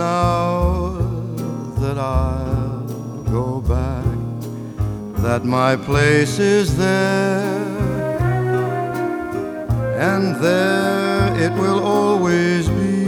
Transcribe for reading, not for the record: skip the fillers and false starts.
now that I'll go back, that my place is there, and there it will always be.